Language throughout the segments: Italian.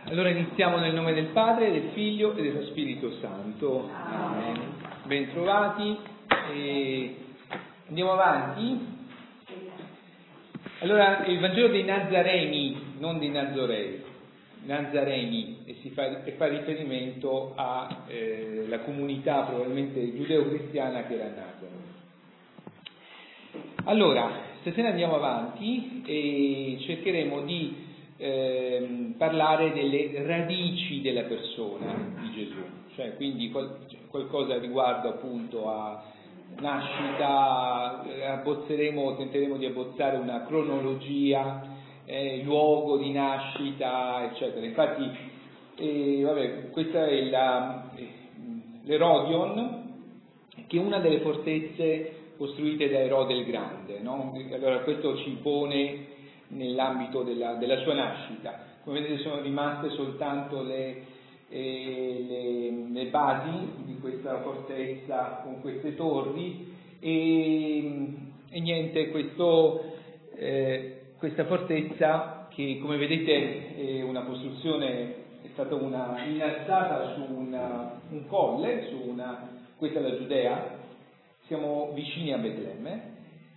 Allora iniziamo nel nome del Padre, del Figlio e dello Spirito Santo. Amen. Bentrovati. Andiamo avanti. Allora, il Vangelo dei Nazareni, non dei Nazorei, Nazareni, e fa riferimento alla comunità probabilmente giudeo-cristiana che era a Nazareth. Allora, stasera andiamo avanti e cercheremo di parlare delle radici della persona di Gesù, cioè quindi qualcosa riguardo appunto a nascita, tenteremo di abbozzare una cronologia, luogo di nascita, eccetera. Infatti, questa è l'Herodion, che è una delle fortezze costruite da Erode il Grande, no? Allora questo ci pone nell'ambito della sua nascita. Come vedete sono rimaste soltanto le basi di questa fortezza con queste torri e niente, questa fortezza che come vedete è una costruzione, è stata innalzata su un colle, questa è la Giudea, siamo vicini a Betlemme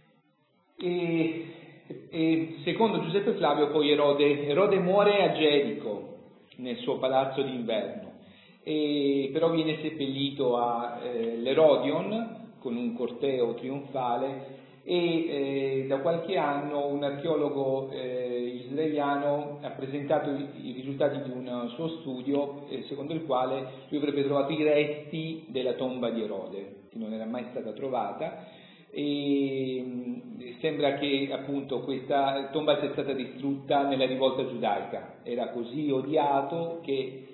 e secondo Giuseppe Flavio poi Erode muore a Gerico nel suo palazzo d'inverno, però viene seppellito all'Herodion con un corteo trionfale e da qualche anno un archeologo israeliano ha presentato i risultati di un suo studio secondo il quale lui avrebbe trovato i resti della tomba di Erode che non era mai stata trovata e sembra che appunto questa tomba sia stata distrutta nella rivolta giudaica. Era così odiato che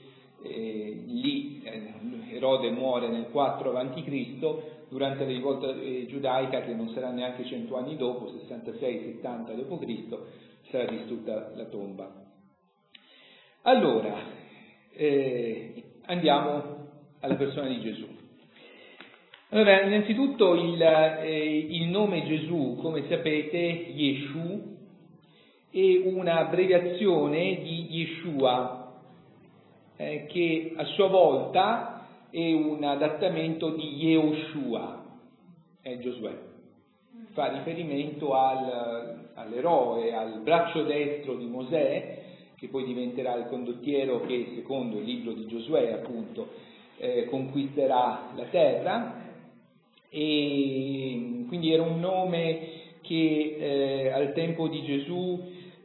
Erode muore nel 4 a.C. durante la rivolta giudaica, che non sarà neanche 100 anni dopo, 66-70 d.C., sarà distrutta la tomba. Allora, andiamo alla persona di Gesù. Allora, innanzitutto il nome Gesù, come sapete, Yeshu, è un'abbreviazione di Yeshua, che a sua volta è un adattamento di Yehoshua, Giosuè. Fa riferimento all'eroe, al braccio destro di Mosè, che poi diventerà il condottiero che, secondo il libro di Giosuè, appunto, conquisterà la terra. E quindi era un nome che al tempo di Gesù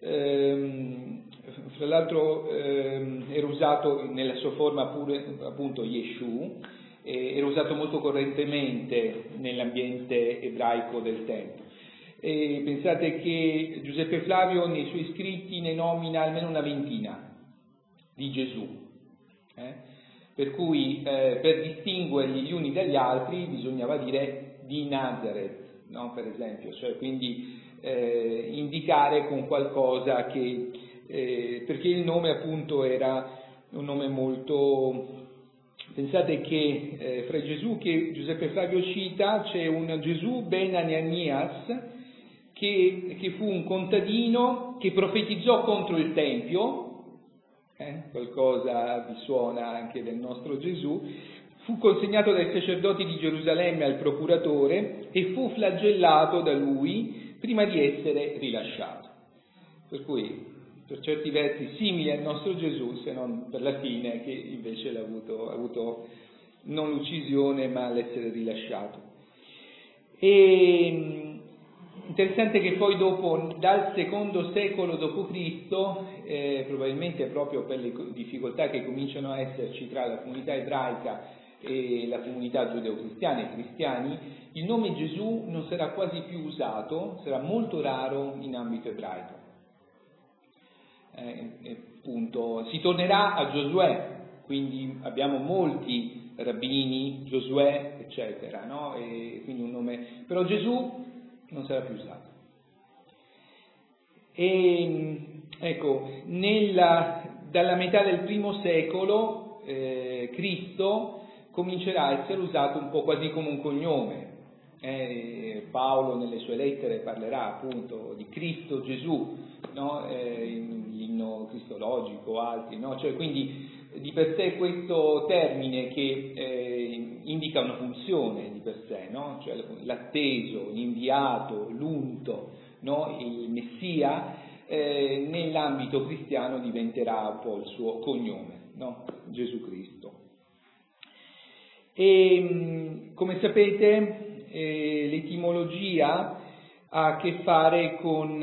fra l'altro era usato nella sua forma pure appunto Yeshu, era usato molto correntemente nell'ambiente ebraico del tempo. E pensate che Giuseppe Flavio nei suoi scritti ne nomina almeno una ventina di Gesù, per cui per distinguerli gli uni dagli altri bisognava dire di Nazareth, no? Per esempio, cioè quindi indicare con qualcosa che perché il nome appunto era un nome molto. Pensate che fra Gesù che Giuseppe Flavio cita c'è un Gesù ben Ananias che fu un contadino che profetizzò contro il Tempio. Qualcosa vi suona anche del nostro Gesù, fu consegnato dai sacerdoti di Gerusalemme al procuratore e fu flagellato da lui prima di essere rilasciato. Per cui, per certi versi simili al nostro Gesù, se non per la fine che invece ha avuto non l'uccisione ma l'essere rilasciato. E interessante che poi dopo, dal secondo secolo d.C., probabilmente proprio per le difficoltà che cominciano a esserci tra la comunità ebraica e la comunità giudeo-cristiana e cristiani, il nome Gesù non sarà quasi più usato, sarà molto raro in ambito ebraico. Appunto, si tornerà a Giosuè, quindi abbiamo molti rabbini, Giosuè, eccetera, no? E quindi un nome, però Gesù non sarà più usato. E ecco, dalla metà del primo secolo Cristo comincerà a essere usato un po' quasi come un cognome. Paolo nelle sue lettere parlerà appunto di Cristo Gesù, no? In inno cristologico, altri, no? Cioè, quindi di per sé questo termine che indica una funzione di per sé, no? Cioè l'atteso, l'inviato, l'unto, no? Il Messia, nell'ambito cristiano diventerà un po' il suo cognome, no? Gesù Cristo. E come sapete l'etimologia ha a che fare con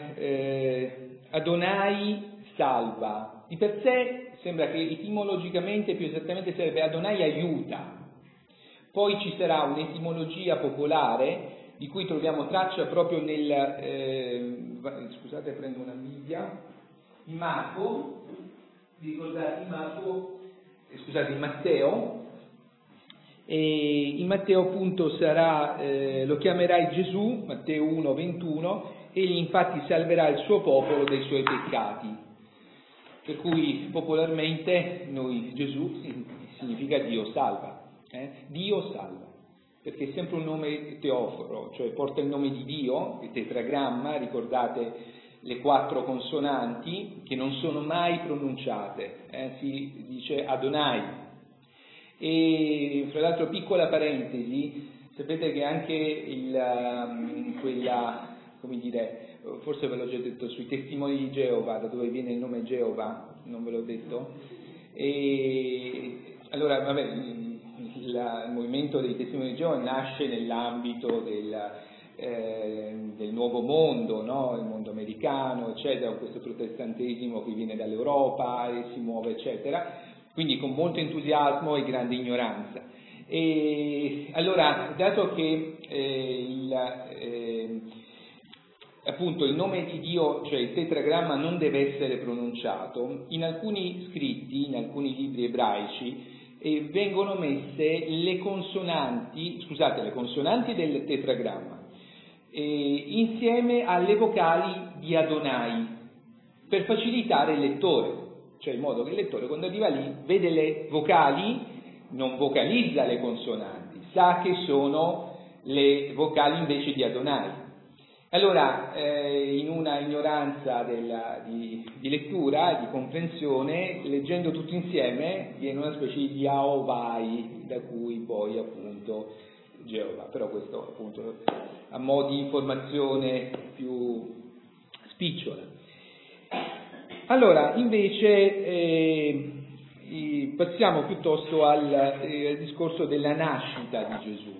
Adonai salva. Di per sé sembra che etimologicamente più esattamente sarebbe Adonai aiuta. Poi ci sarà un'etimologia popolare di cui troviamo traccia proprio scusate, prendo una Bibbia, in Marco, vi ricordate in Matteo, e in Matteo appunto sarà, lo chiamerai Gesù, Matteo 1,21, egli infatti salverà il suo popolo dai suoi peccati. Per cui popolarmente Gesù significa Dio salva, Dio salva, perché è sempre un nome teoforo, cioè porta il nome di Dio, il tetragramma, ricordate le 4 consonanti che non sono mai pronunciate, si dice Adonai. E fra l'altro, piccola parentesi, sapete che anche quella, come dire, forse ve l'ho già detto, sui testimoni di Geova, da dove viene il nome Geova, non ve l'ho detto, e allora vabbè, il movimento dei testimoni di Geova nasce nell'ambito del nuovo mondo, no? Il mondo americano, eccetera, questo protestantesimo che viene dall'Europa e si muove, eccetera, quindi con molto entusiasmo e grande ignoranza. E allora, dato che appunto il nome di Dio, cioè il tetragramma, non deve essere pronunciato, in alcuni scritti, in alcuni libri ebraici, vengono messe le consonanti del tetragramma insieme alle vocali di Adonai, per facilitare il lettore, cioè in modo che il lettore quando arriva lì vede le vocali, non vocalizza le consonanti, sa che sono le vocali invece di Adonai. Allora, in una ignoranza di lettura, di comprensione, leggendo tutto insieme, viene una specie di Yahovai, da cui poi appunto Geova. Però questo appunto a mo' di informazione più spicciola. Allora, invece, passiamo piuttosto al discorso della nascita di Gesù.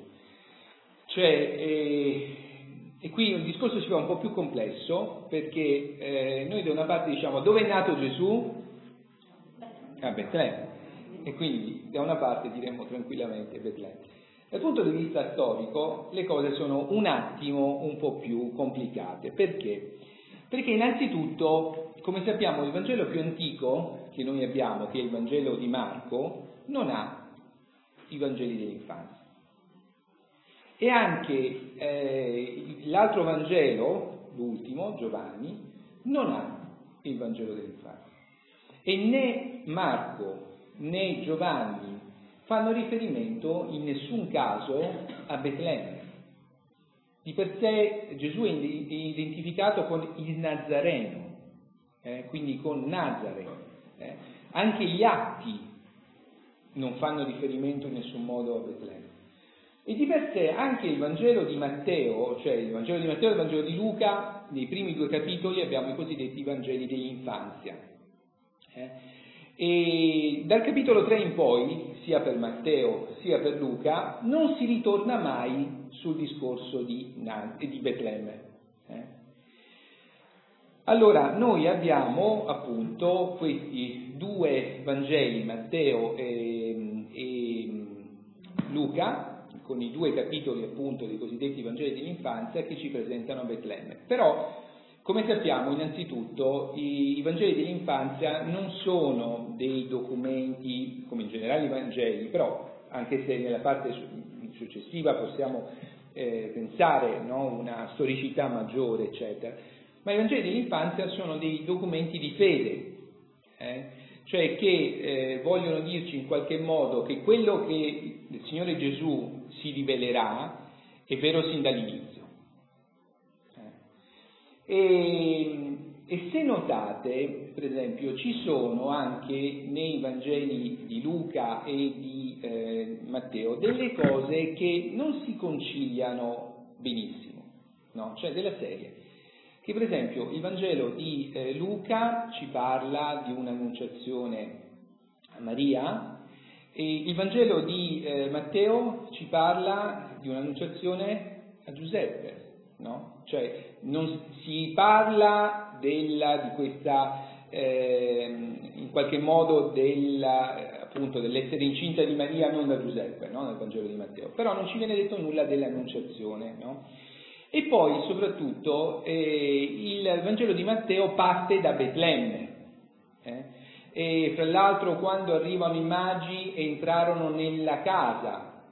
Cioè, e qui il discorso si fa un po' più complesso, perché noi da una parte diciamo dove è nato Gesù? A Betlemme. E quindi da una parte diremmo tranquillamente Betlemme. Dal punto di vista storico le cose sono un attimo un po' più complicate. Perché? Perché innanzitutto, come sappiamo, il Vangelo più antico che noi abbiamo, che è il Vangelo di Marco, non ha i Vangeli dell'infanzia. E anche l'altro Vangelo, l'ultimo, Giovanni, non ha il Vangelo dell'infanzia. E né Marco né Giovanni fanno riferimento in nessun caso a Betlemme. Di per sé Gesù è identificato con il Nazareno, quindi con Nazare. Anche gli atti non fanno riferimento in nessun modo a Betlemme. E di per sé anche il Vangelo di Matteo, cioè il Vangelo di Matteo e il Vangelo di Luca, nei primi 2 capitoli abbiamo i cosiddetti Vangeli dell'infanzia. E dal capitolo 3 in poi, sia per Matteo sia per Luca, non si ritorna mai sul discorso di Betlemme. Allora, noi abbiamo appunto questi 2 Vangeli, Matteo e Luca, con i 2 capitoli appunto dei cosiddetti Vangeli dell'infanzia che ci presentano Betlemme. Però, come sappiamo, innanzitutto i Vangeli dell'infanzia non sono dei documenti, come in generale i Vangeli, però anche se nella parte successiva possiamo pensare, no, una storicità maggiore, eccetera, ma i Vangeli dell'infanzia sono dei documenti di fede, cioè che vogliono dirci in qualche modo che quello che il Signore Gesù si rivelerà è vero sin dall'inizio. E E se notate, per esempio, ci sono anche nei Vangeli di Luca e di Matteo delle cose che non si conciliano benissimo, no? Cioè della serie. Che per esempio il Vangelo di Luca ci parla di un'annunciazione a Maria e il Vangelo di Matteo ci parla di un'annunciazione a Giuseppe, no? Cioè non si parla di questa in qualche modo appunto dell'essere incinta di Maria non da Giuseppe, no? Nel Vangelo di Matteo, però non ci viene detto nulla dell'annunciazione, no? E poi soprattutto il Vangelo di Matteo parte da Betlemme, e fra l'altro quando arrivano i magi entrarono nella casa,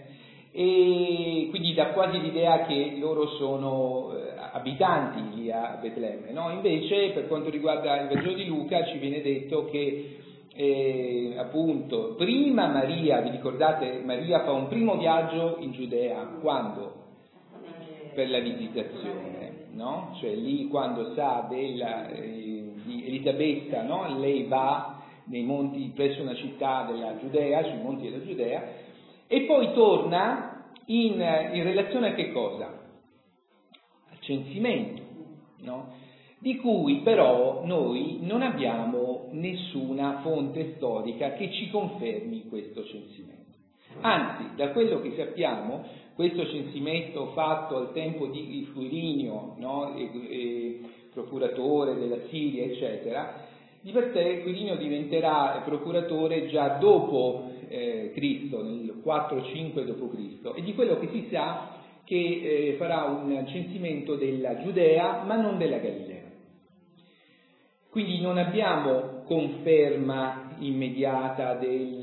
e quindi dà quasi l'idea che loro sono abitanti lì a Betlemme, no? Invece per quanto riguarda il Vangelo di Luca ci viene detto che appunto prima Maria, vi ricordate, Maria fa un primo viaggio in Giudea, quando? Per la visitazione, no? Cioè lì quando sa di Elisabetta, no? Lei va nei monti presso una città della Giudea, sui monti della Giudea, e poi torna in relazione a che cosa? Al censimento, no? Di cui però noi non abbiamo nessuna fonte storica che ci confermi questo censimento. Anzi, da quello che sappiamo, questo censimento fatto al tempo di Quirinio, no? Procuratore della Siria, eccetera, di per sé Quirinio diventerà procuratore già dopo Cristo, nel 4-5 d.C., e di quello che si sa che farà un censimento della Giudea, ma non della Galilea. Quindi non abbiamo conferma immediata di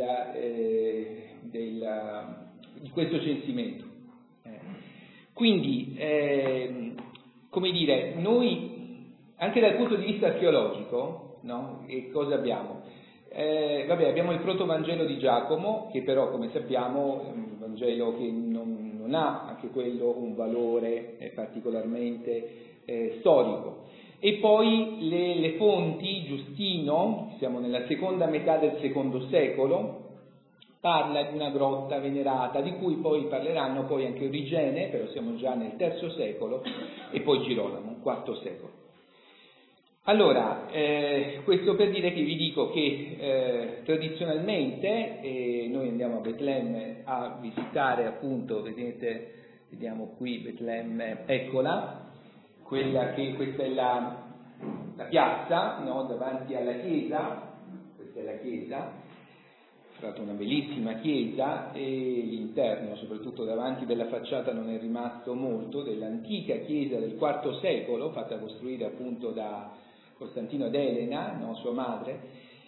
questo censimento. Quindi, come dire, noi, anche dal punto di vista archeologico, no? E cosa abbiamo? Abbiamo il protovangelo di Giacomo, che però, come sappiamo, è un Vangelo che non ha anche quello un valore particolarmente storico. E poi le fonti, Giustino, siamo nella seconda metà del secondo secolo, parla di una grotta venerata, di cui poi parleranno poi anche Origene, però siamo già nel III secolo, e poi Girolamo, IV secolo. Allora, questo per dire che vi dico che tradizionalmente noi andiamo a Betlemme a visitare appunto, vedete, vediamo qui Betlemme, eccola, questa è la piazza, no, davanti alla chiesa, questa è la chiesa, è stata una bellissima chiesa e l'interno, soprattutto davanti della facciata, non è rimasto molto, dell'antica chiesa del IV secolo, fatta costruire appunto da Costantino ed Elena, no, sua madre,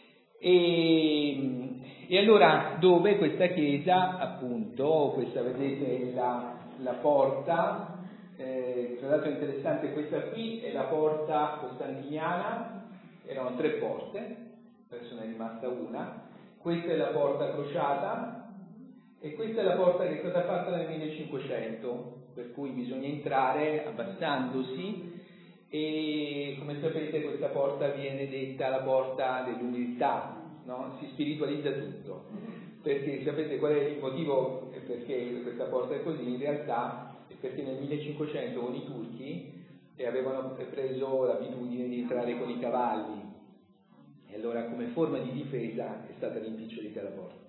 e allora dove questa chiesa, appunto, questa vedete è la porta. Tra l'altro è interessante, questa qui è la porta costantiniana, erano 3 porte, adesso ne è rimasta una, questa è la porta crociata e questa è la porta che è stata fatta nel 1500, per cui bisogna entrare abbassandosi e come sapete questa porta viene detta la porta dell'umiltà, no? Si spiritualizza tutto, perché sapete qual è il motivo perché questa porta è così? In realtà perché nel 1500 con i turchi avevano preso l'abitudine di entrare con i cavalli e allora come forma di difesa è stata rimpicciolita la porta.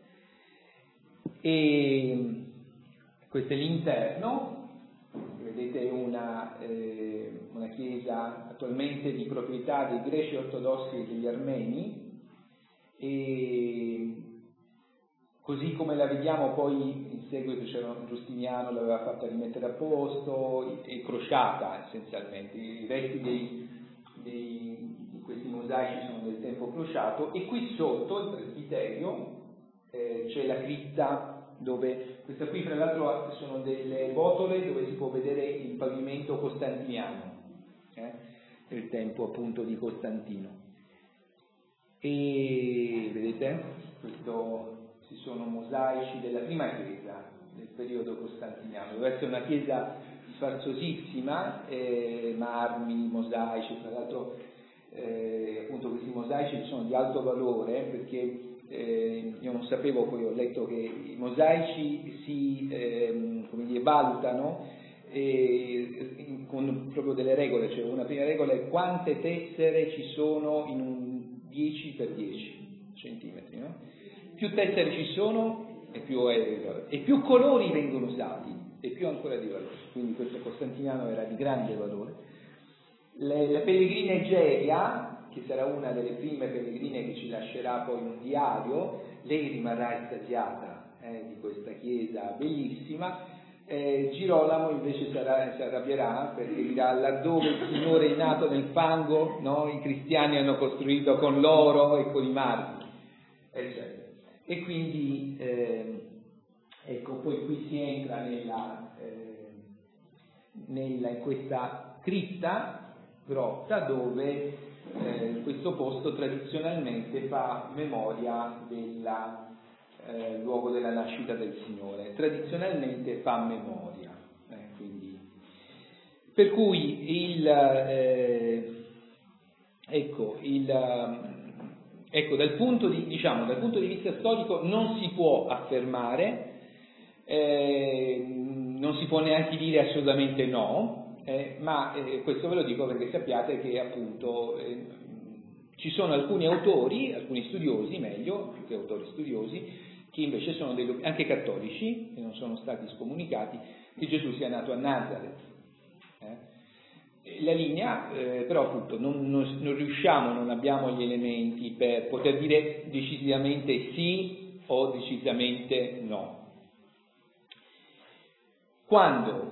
E questo è l'interno, vedete una chiesa attualmente di proprietà dei greci ortodossi e degli armeni, e così come la vediamo poi in seguito Giustiniano l'aveva fatta rimettere a posto, e crociata essenzialmente, i resti di questi mosaici sono del tempo crociato, e qui sotto il presbiterio c'è la cripta, dove questa qui fra l'altro sono delle botole dove si può vedere il pavimento costantiniano, del tempo appunto di Costantino. E vedete, ci sono mosaici della prima chiesa del periodo costantiniano, deve essere una chiesa sfarzosissima, marmi, mosaici, tra l'altro appunto questi mosaici sono di alto valore, perché io non sapevo, poi ho letto che i mosaici si valutano con proprio delle regole, cioè una prima regola è quante tessere ci sono in un 10 x 10 centimetri, no? Più tessere ci sono e più colori vengono usati e più ancora di valore, quindi questo Costantiniano era di grande valore. La pellegrina Egeria, che sarà una delle prime pellegrine che ci lascerà poi un diario, lei rimarrà estasiata di questa chiesa bellissima. Girolamo invece si arrabbierà, perché dirà: laddove il Signore è nato nel fango, no? I cristiani hanno costruito con l'oro e con i marmi, eccetera. E quindi ecco, poi qui si entra in questa cripta, grotta, dove questo posto tradizionalmente fa memoria del luogo della nascita del Signore, tradizionalmente fa memoria, quindi. Per cui dal punto di vista storico non si può affermare, non si può neanche dire assolutamente no, ma questo ve lo dico perché sappiate che appunto ci sono alcuni autori, alcuni studiosi, meglio, più che autori studiosi, che invece sono anche cattolici, che non sono stati scomunicati, che Gesù sia nato a Nazareth. La linea, però appunto non riusciamo, non abbiamo gli elementi per poter dire decisamente sì o decisamente no. Quando?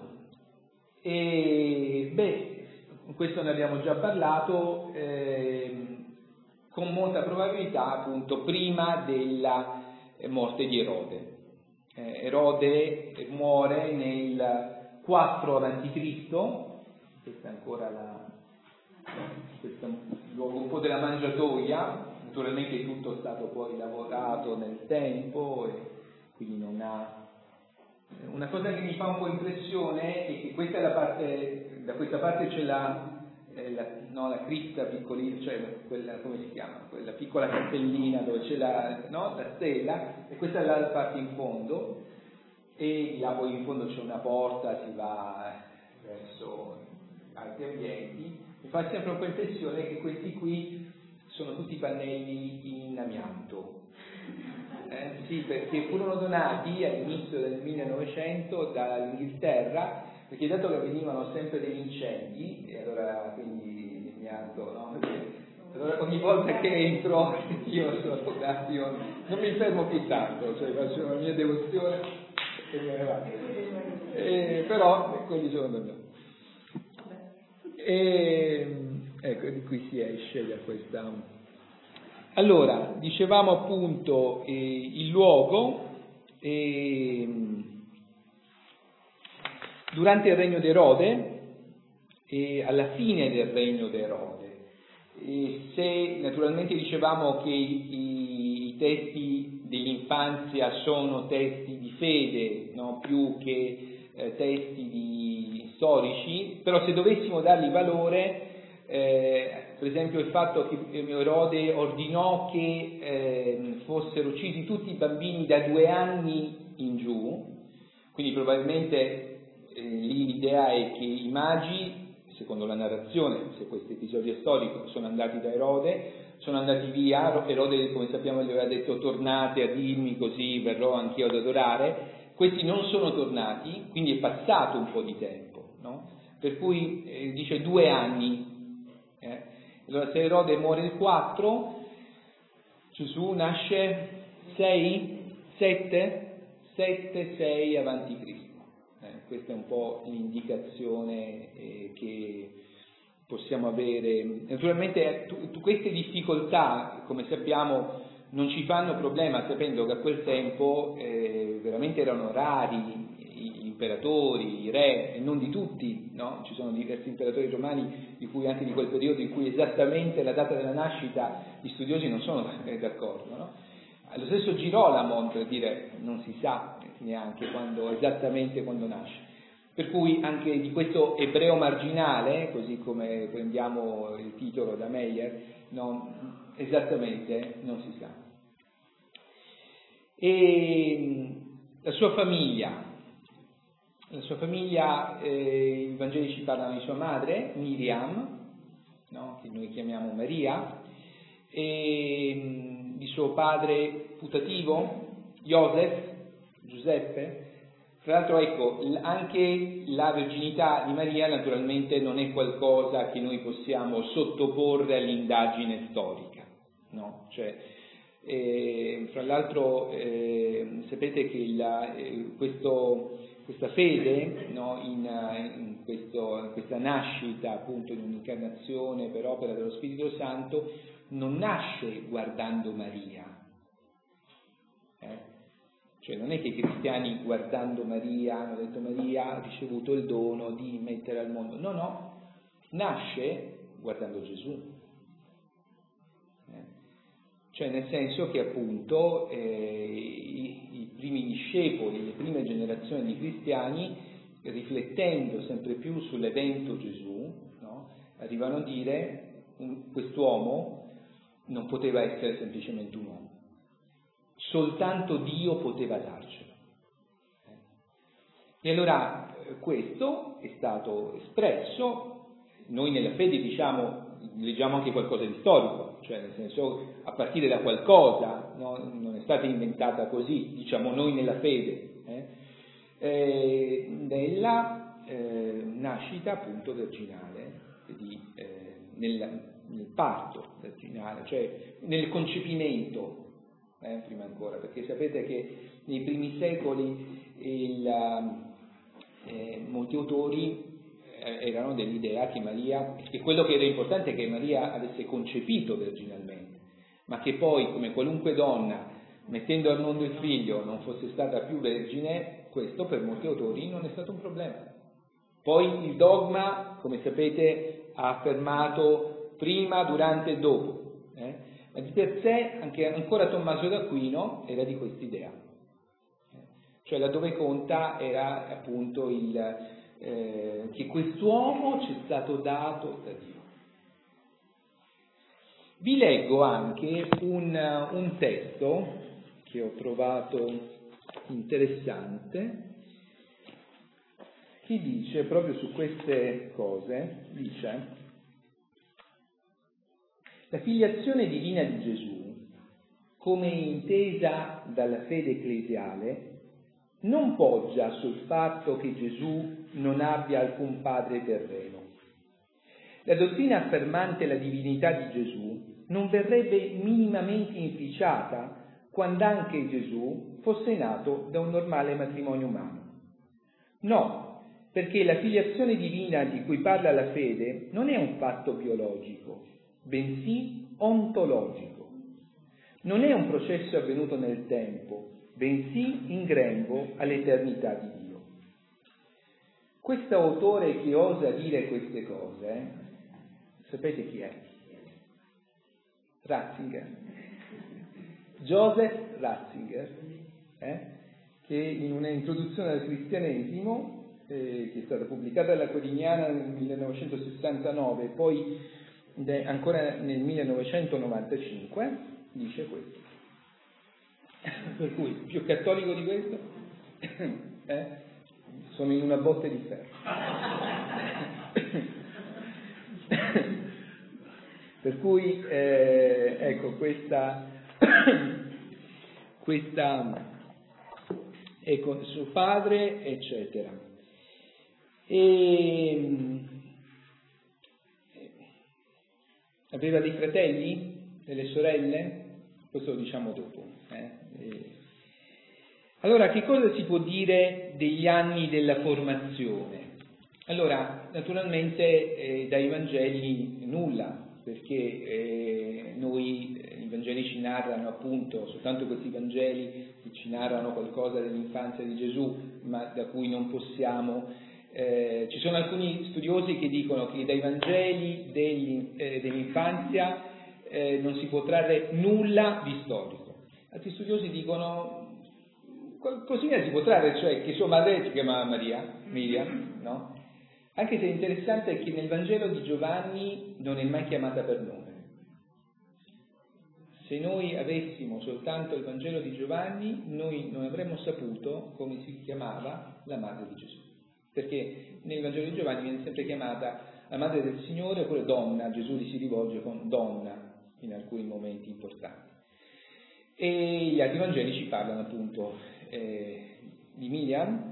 Questo ne abbiamo già parlato, con molta probabilità appunto prima della morte di Erode. Erode muore nel 4 a.C., questa è ancora questo è un luogo un po' della mangiatoia, naturalmente tutto è stato poi lavorato nel tempo e quindi non ha. Una cosa che mi fa un po' impressione è che questa è la parte, da questa parte c'è la cripta piccolina, cioè quella, come si chiama? Quella piccola cappellina dove c'è la stella, e questa è la parte in fondo, e là poi in fondo c'è una porta, si va verso altri ambienti. Mi fa sempre un po' impressione che questi qui sono tutti pannelli in amianto. Sì, perché furono donati all'inizio del 1900 dall'Inghilterra, perché dato che venivano sempre degli incendi, e allora quindi l'imianto, no? Allora ogni volta che entro io non mi fermo più tanto, cioè faccio la mia devozione e me ne vado. Però quelli sono da me. Ecco, di qui si esce da questa. Allora, dicevamo appunto il luogo, durante il regno di Erode e alla fine del regno di Erode. Se naturalmente dicevamo che i testi dell'infanzia sono testi di fede, no? Più che testi storici, però se dovessimo dargli valore, per esempio il fatto che Erode ordinò che fossero uccisi tutti i bambini da 2 anni in giù, quindi probabilmente lì l'idea è che i magi, secondo la narrazione, se questo episodio è storico, sono andati da Erode, sono andati via, Erode come sappiamo gli aveva detto: tornate a dirmi così verrò anch'io ad adorare. Questi non sono tornati, quindi è passato un po' di tempo, no? Per cui dice 2 anni. Allora se Erode muore il 4, Gesù nasce 7-6 avanti Cristo. Questa è un po' l'indicazione che possiamo avere. Naturalmente queste difficoltà, come sappiamo, non ci fanno problema, sapendo che a quel tempo veramente erano rari gli imperatori, i re, e non di tutti, no? Ci sono diversi imperatori romani di cui anche di quel periodo in cui esattamente la data della nascita gli studiosi non sono d'accordo, no? Lo stesso Girolamo, per dire, non si sa neanche esattamente quando nasce. Per cui anche di questo ebreo marginale, così come prendiamo il titolo da Meyer, esattamente non si sa. E la sua famiglia, i Vangeli ci parlano di sua madre, Miriam, che noi chiamiamo Maria, e di suo padre putativo, Giuseppe. Tra l'altro, ecco, anche la virginità di Maria naturalmente non è qualcosa che noi possiamo sottoporre all'indagine storica, no? Cioè, fra l'altro, sapete che questa fede, no, in questa nascita, appunto, in un'incarnazione per opera dello Spirito Santo, non nasce guardando Maria. Cioè non è che i cristiani guardando Maria hanno detto Maria ha ricevuto il dono di mettere al mondo, no, nasce guardando Gesù, cioè nel senso che appunto i primi discepoli, le prime generazioni di cristiani, riflettendo sempre più sull'evento Gesù, no, arrivano a dire quest'uomo non poteva essere semplicemente un uomo. Soltanto Dio poteva darcelo. E allora questo è stato espresso, noi nella fede leggiamo anche qualcosa di storico, cioè nel senso a partire da qualcosa, no? Non è stata inventata così, diciamo noi nella fede, nella nascita appunto virginale, nel parto virginale, cioè nel concepimento. Prima ancora, perché sapete che nei primi secoli molti autori erano dell'idea che quello che era importante è che Maria avesse concepito virginalmente, ma che poi, come qualunque donna, mettendo al mondo il figlio, non fosse stata più vergine. Questo per molti autori non è stato un problema. Poi il dogma, come sapete, ha affermato prima, durante e dopo. Ma di per sé anche ancora Tommaso d'Aquino era di quest'idea, cioè laddove conta era appunto che quest'uomo ci è stato dato da Dio. Vi leggo anche un testo che ho trovato interessante, che dice proprio su queste cose, dice: la filiazione divina di Gesù, come intesa dalla fede ecclesiale, non poggia sul fatto che Gesù non abbia alcun padre terreno. La dottrina affermante la divinità di Gesù non verrebbe minimamente inficiata quando anche Gesù fosse nato da un normale matrimonio umano. No, perché la filiazione divina di cui parla la fede non è un fatto biologico, bensì ontologico. Non è un processo avvenuto nel tempo, bensì in grembo all'eternità di Dio. Questo autore che osa dire queste cose, sapete chi è? Ratzinger. Joseph Ratzinger, che in una introduzione al cristianesimo, che è stata pubblicata dalla Corigliana nel 1969 e poi ancora nel 1995, dice questo. Per cui, più cattolico di questo, sono in una botte di ferro. Per cui, ecco, ecco, suo padre, eccetera. Aveva dei fratelli, delle sorelle? Questo lo diciamo dopo. Allora, che cosa si può dire degli anni della formazione? Allora, naturalmente dai Vangeli nulla, perché i Vangeli ci narrano appunto, soltanto questi Vangeli che ci narrano qualcosa dell'infanzia di Gesù, ma da cui non possiamo... ci sono alcuni studiosi che dicono che dai Vangeli dell'infanzia non si può trarre nulla di storico. Altri studiosi dicono qualcosina si può trarre, cioè che sua madre si chiamava Miriam, no? Anche se interessante è che nel Vangelo di Giovanni non è mai chiamata per nome. Se noi avessimo soltanto il Vangelo di Giovanni, noi non avremmo saputo come si chiamava la madre di Gesù, perché nel Vangelo di Giovanni viene sempre chiamata la madre del Signore oppure donna. Gesù gli si rivolge con donna in alcuni momenti importanti. E gli altri Vangeli ci parlano appunto di Miriam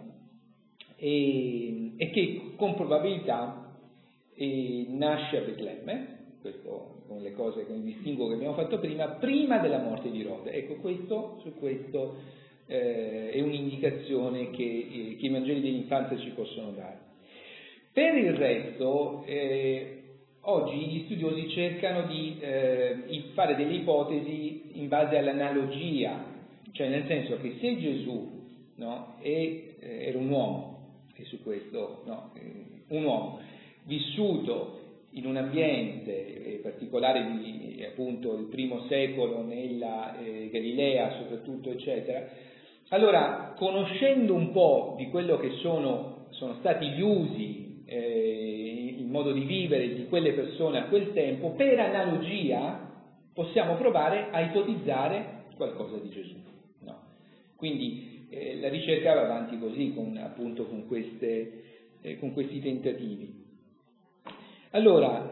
e che con probabilità nasce a Betlemme. Questo con le cose, con il distinguo che abbiamo fatto prima della morte di Erode. Ecco, su questo è un'indicazione che i Vangeli dell'infanzia ci possono dare. Per il resto, oggi gli studiosi cercano di fare delle ipotesi in base all'analogia, cioè nel senso che se Gesù, no, era un uomo, e su questo, no, un uomo vissuto in un ambiente particolare appunto il primo secolo nella Galilea soprattutto, eccetera, allora conoscendo un po' di quello che sono stati gli usi, il modo di vivere di quelle persone a quel tempo, per analogia possiamo provare a ipotizzare qualcosa di Gesù, no? Quindi la ricerca va avanti così, con questi tentativi. Allora,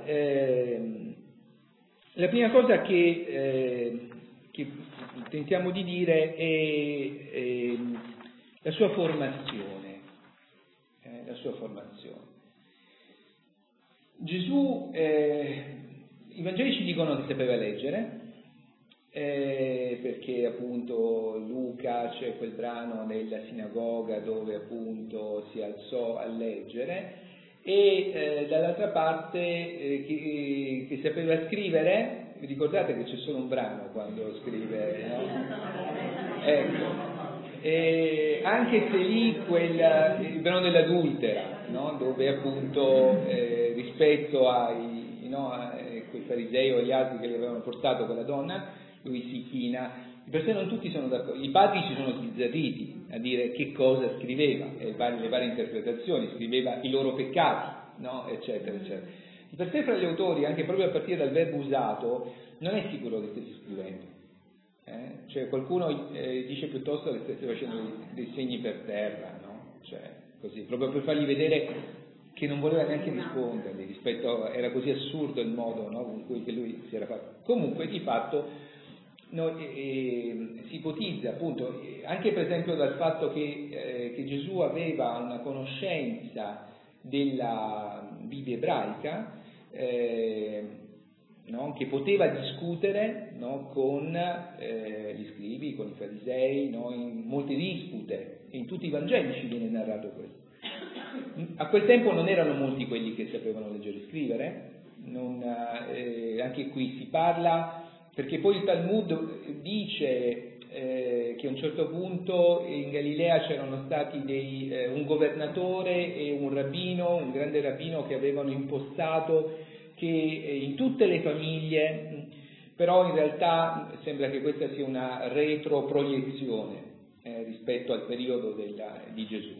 la prima cosa che tentiamo di dire è la sua formazione. Gesù, i Vangeli ci dicono che sapeva leggere, perché appunto Luca c'è quel brano nella sinagoga dove appunto si alzò a leggere, e dall'altra parte che sapeva scrivere. Vi ricordate che c'è solo un brano quando scrive, no? Ecco. Anche se lì il brano dell'adultera, no? Dove appunto rispetto a quei farisei o agli altri che le avevano portato quella donna, lui si china. Di per sé non tutti sono d'accordo, i padri si sono sbizzarriti a dire che cosa scriveva, le varie interpretazioni, scriveva i loro peccati, no? Eccetera, eccetera. Di per sé fra gli autori, anche proprio a partire dal verbo usato, non è sicuro che stesse scrivendo. Cioè qualcuno dice piuttosto che stesse facendo dei segni per terra, no? Cioè così, proprio per fargli vedere che non voleva neanche rispondergli, era così assurdo il modo, no, con cui che lui si era fatto. Comunque di fatto si ipotizza appunto anche per esempio dal fatto che Gesù aveva una conoscenza della Bibbia ebraica, no, che poteva discutere, no, con gli scribi, con i farisei, no, in molte dispute, e in tutti i Vangeli ci viene narrato questo. A quel tempo non erano molti quelli che sapevano leggere e scrivere, anche qui si parla, perché poi il Talmud dice che a un certo punto in Galilea c'erano stati un governatore e un rabbino, un grande rabbino, che avevano impostato che in tutte le famiglie, però in realtà sembra che questa sia una retroproiezione rispetto al periodo di Gesù.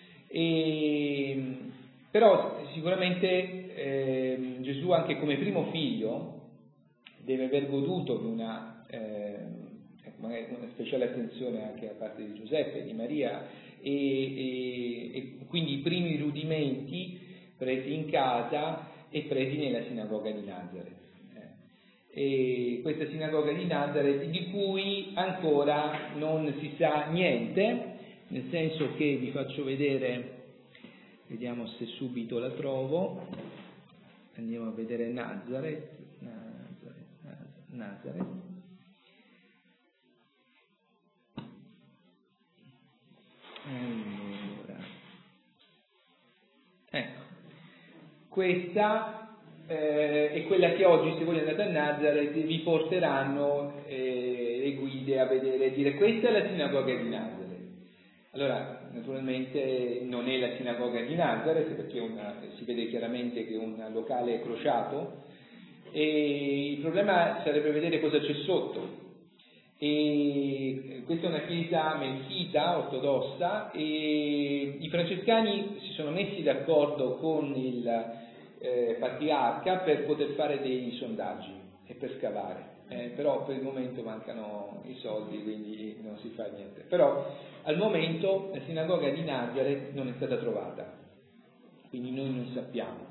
Però sicuramente Gesù, anche come primo figlio, deve aver goduto di una speciale attenzione anche da parte di Giuseppe e di Maria, e quindi i primi rudimenti presi in casa e presi nella sinagoga di Nazareth. E questa sinagoga di Nazareth, di cui ancora non si sa niente, nel senso che vi faccio vedere, vediamo se subito la trovo, andiamo a vedere Nazareth. Allora, ecco, questa è quella che oggi, se voi andate a Nazareth, vi porteranno le guide a vedere e dire: questa è la sinagoga di Nazareth. Allora, naturalmente non è la sinagoga di Nazareth, perché si vede chiaramente che è un locale crociato, e il problema sarebbe vedere cosa c'è sotto. E questa è una chiesa melchita, ortodossa, e i francescani si sono messi d'accordo con il patriarca per poter fare dei sondaggi e per scavare, però per il momento mancano i soldi, quindi non si fa niente. Però al momento la sinagoga di Nazareth non è stata trovata, quindi noi non sappiamo.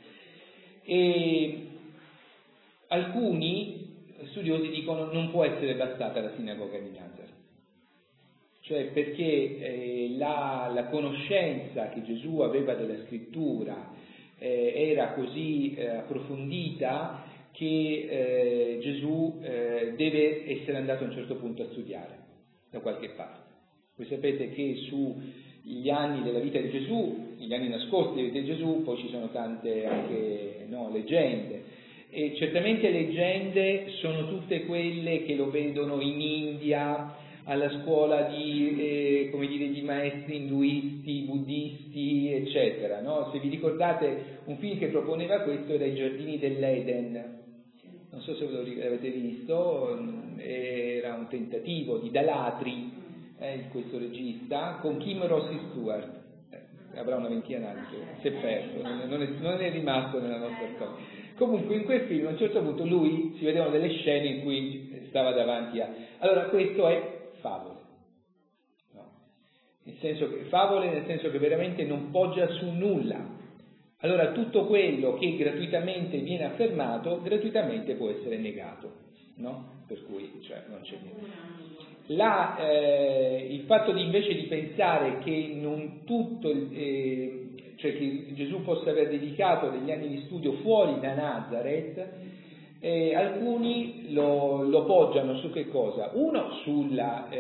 E alcuni studiosi dicono non può essere bastata la sinagoga di Nazareth, cioè perché la conoscenza che Gesù aveva della scrittura era così approfondita che Gesù deve essere andato a un certo punto a studiare da qualche parte. Voi sapete che sugli anni della vita di Gesù, gli anni nascosti della vita di Gesù, poi ci sono tante anche leggende, e certamente leggende sono tutte quelle che lo vedono in India alla scuola di maestri induisti, buddisti, eccetera, no? Se vi ricordate, un film che proponeva questo era I giardini dell'Eden, non so se ve lo avete visto, era un tentativo di Dalatri, questo regista, con Kim Rossi Stewart, avrà una ventina d'anni, si è perso, non è rimasto nella nostra storia. Comunque in quel film a un certo punto lui si vedevano delle scene in cui stava davanti a... Allora questo è favole, no? Favole nel senso che veramente non poggia su nulla. Allora tutto quello che gratuitamente viene affermato, gratuitamente può essere negato, no? Per cui non c'è niente. Il fatto invece di pensare che non tutto, cioè che Gesù possa aver dedicato degli anni di studio fuori da Nazareth, alcuni lo poggiano su che cosa? Uno sulla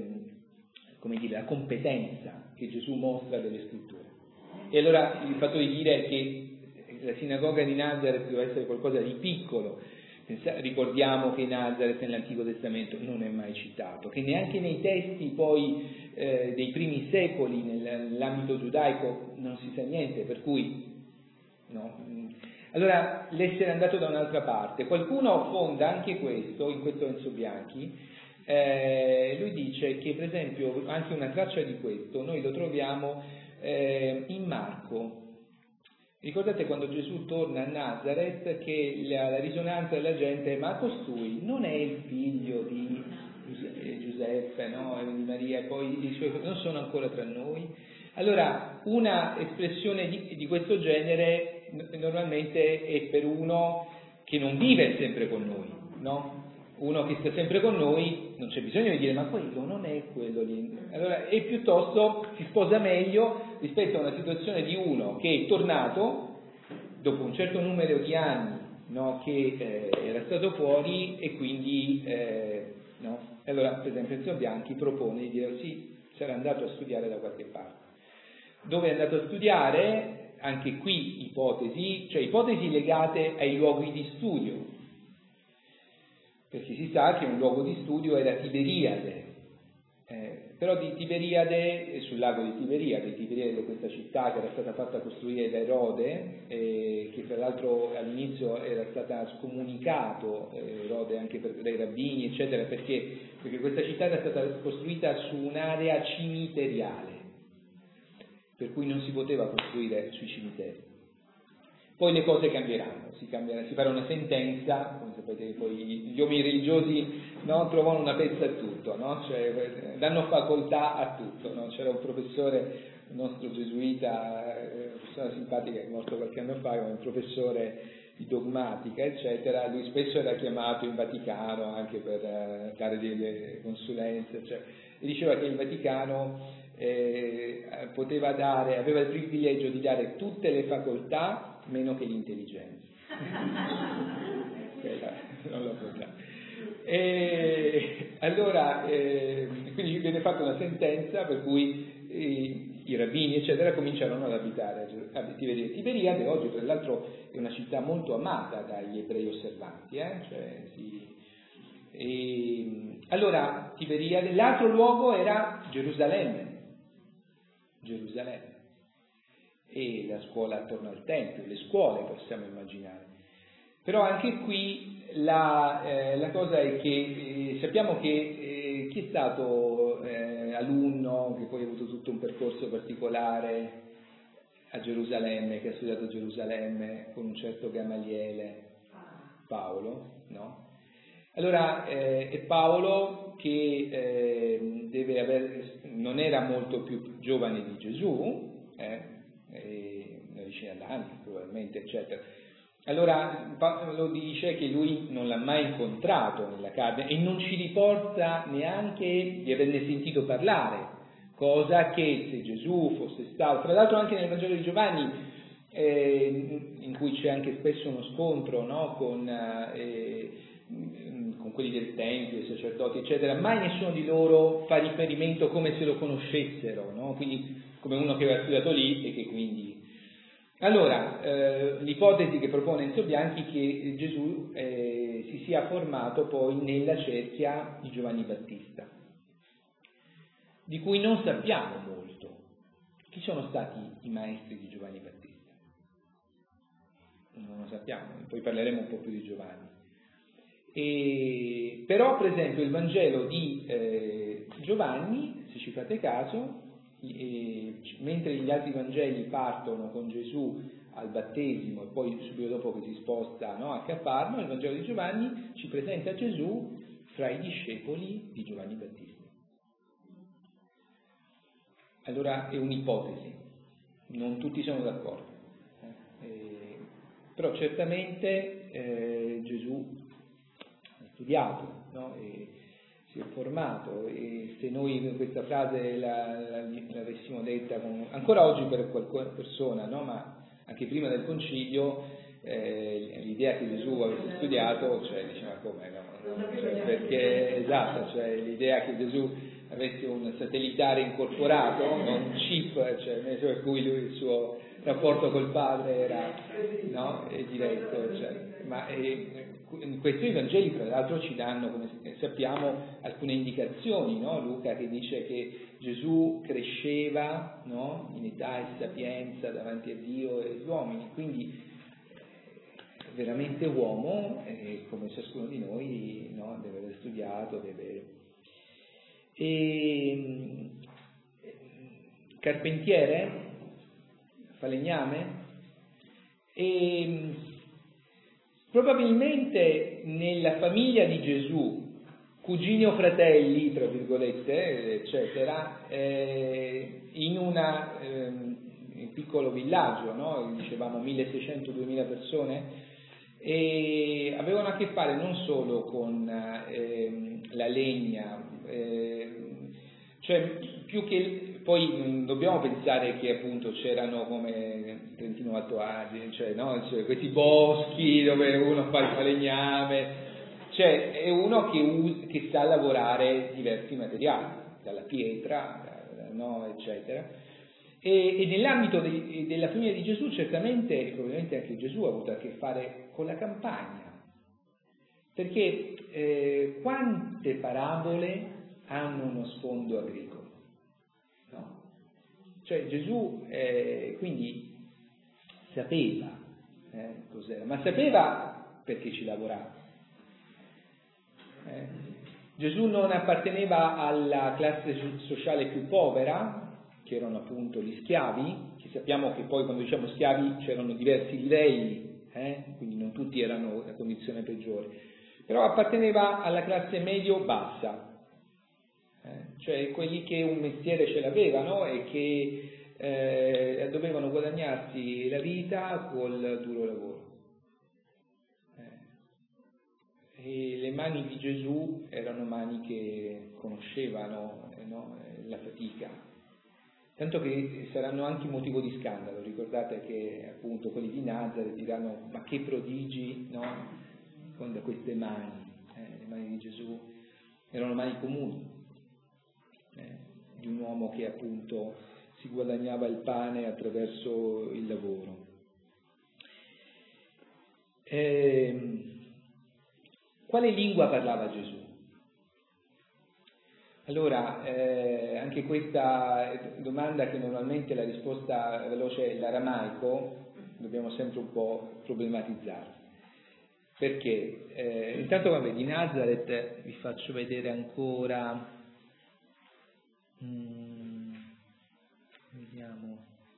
la competenza che Gesù mostra delle scritture. E allora il fatto di dire che la sinagoga di Nazareth deve essere qualcosa di piccolo, ricordiamo che Nazareth nell'Antico Testamento non è mai citato, che neanche nei testi poi dei primi secoli nell'ambito giudaico non si sa niente, per cui no. Allora l'essere andato da un'altra parte, qualcuno affonda anche questo, in questo Enzo Bianchi, lui dice che per esempio anche una traccia di questo noi lo troviamo in Marco. Ricordate quando Gesù torna a Nazareth che la risonanza della gente è: ma costui non è il figlio di Giuseppe, no? E di Maria, e poi i suoi non sono ancora tra noi? Allora una espressione di questo genere normalmente è per uno che non vive sempre con noi, no? Uno che sta sempre con noi non c'è bisogno di dire ma quello non è quello lì, allora, e piuttosto si sposa meglio rispetto a una situazione di uno che è tornato dopo un certo numero di anni, no, che era stato fuori e quindi no. Allora per esempio Enzo Bianchi propone di dire sì, sarà andato a studiare da qualche parte. Dove è andato a studiare? Anche qui ipotesi legate ai luoghi di studio, perché si sa che un luogo di studio era Tiberiade, però di Tiberiade, sul lago di Tiberiade è questa città che era stata fatta costruire da Erode, che tra l'altro all'inizio era stata scomunicato, Erode anche dai rabbini eccetera, perché questa città era stata costruita su un'area cimiteriale, per cui non si poteva costruire sui cimiteri. Poi le cose cambieranno, si farà una sentenza, come sapete poi gli uomini religiosi trovano una pezza a tutto, no? Cioè, danno facoltà a tutto, no? C'era un professore, il nostro gesuita, una persona simpatica che è morto qualche anno fa, un professore di dogmatica, eccetera, lui spesso era chiamato in Vaticano anche per dare delle consulenze, e diceva che il Vaticano aveva il privilegio di dare tutte le facoltà meno che l'intelligenza. Non lo può dare. Allora, quindi viene fatta una sentenza per cui i rabbini eccetera cominciarono ad abitare a Tiberiade. Tiberiade oggi tra l'altro è una città molto amata dagli ebrei osservanti, allora Tiberiade. L'altro luogo era Gerusalemme, e la scuola attorno al Tempio, le scuole possiamo immaginare. Però anche qui la cosa è che sappiamo che chi è stato alunno, che poi ha avuto tutto un percorso particolare a Gerusalemme, che ha studiato a Gerusalemme con un certo Gamaliele? Paolo, no? Allora, è Paolo che non era molto più giovane di Gesù, una decina d'anni probabilmente, eccetera. Allora Paolo dice che lui non l'ha mai incontrato nella carne e non ci riporta neanche di averne sentito parlare, cosa che se Gesù fosse stato, tra l'altro anche nel Vangelo di Giovanni, in cui c'è anche spesso uno scontro, no, con quelli del Tempio, i sacerdoti, eccetera, mai nessuno di loro fa riferimento come se lo conoscessero, no? Quindi come uno che aveva studiato lì e che quindi... Allora, l'ipotesi che propone Enzo Bianchi è che Gesù si sia formato poi nella cerchia di Giovanni Battista, di cui non sappiamo molto. Chi sono stati i maestri di Giovanni Battista? Non lo sappiamo, poi parleremo un po' più di Giovanni. Però, per esempio, il Vangelo di Giovanni, se ci fate caso, mentre gli altri Vangeli partono con Gesù al battesimo e poi subito dopo che si sposta, no, a Cafarno, il Vangelo di Giovanni ci presenta Gesù fra i discepoli di Giovanni Battista. Allora è un'ipotesi, non tutti sono d'accordo, però certamente Gesù ha studiato, no? E si è formato, e se noi questa frase l'avessimo detta ancora oggi per qualche persona, no? Ma anche prima del concilio, l'idea che Gesù avesse studiato, cioè diceva come no? Cioè, perché esatto, cioè l'idea che Gesù avesse un satellitare incorporato, non un chip, cioè per cui lui, il suo rapporto col padre era, no? Diretto, cioè, ma in questi Vangeli tra l'altro ci danno, come sappiamo, alcune indicazioni, no? Luca che dice che Gesù cresceva, no? In età e sapienza davanti a Dio e agli uomini, quindi veramente uomo, come ciascuno di noi, no? Deve aver studiato, carpentiere, falegname, e probabilmente nella famiglia di Gesù, cugini o fratelli, tra virgolette, eccetera, in un piccolo villaggio, no? Dicevamo 1600-2000 persone, e avevano a che fare non solo con la legna, cioè più che poi non dobbiamo pensare che appunto c'erano come Trentino Alto Adige, cioè, no? Cioè, questi boschi dove uno fa il falegname, cioè è uno che sa lavorare diversi materiali, dalla pietra, no? Eccetera. E nell'ambito della famiglia di Gesù certamente, probabilmente anche Gesù ha avuto a che fare con la campagna, perché quante parabole hanno uno sfondo agricolo, no? Cioè Gesù quindi sapeva cos'era, ma sapeva perché ci lavorava. Gesù non apparteneva alla classe sociale più povera, che erano appunto gli schiavi, che sappiamo che poi quando diciamo schiavi c'erano diversi livelli, quindi non tutti erano la condizione peggiore, però apparteneva alla classe medio-bassa, cioè quelli che un mestiere ce l'avevano e che dovevano guadagnarsi la vita col duro lavoro. E le mani di Gesù erano mani che conoscevano la fatica. Tanto che saranno anche motivo di scandalo. Ricordate che appunto quelli di Nazareth diranno: ma che prodigi, no? Con queste mani, le mani di Gesù erano mani comuni, di un uomo che appunto si guadagnava il pane attraverso il lavoro. Quale lingua parlava Gesù? Allora, anche questa domanda, che normalmente la risposta veloce è l'aramaico, dobbiamo sempre un po' problematizzarla. Perché? Intanto, vabbè, di Nazareth vi faccio vedere ancora Vediamo.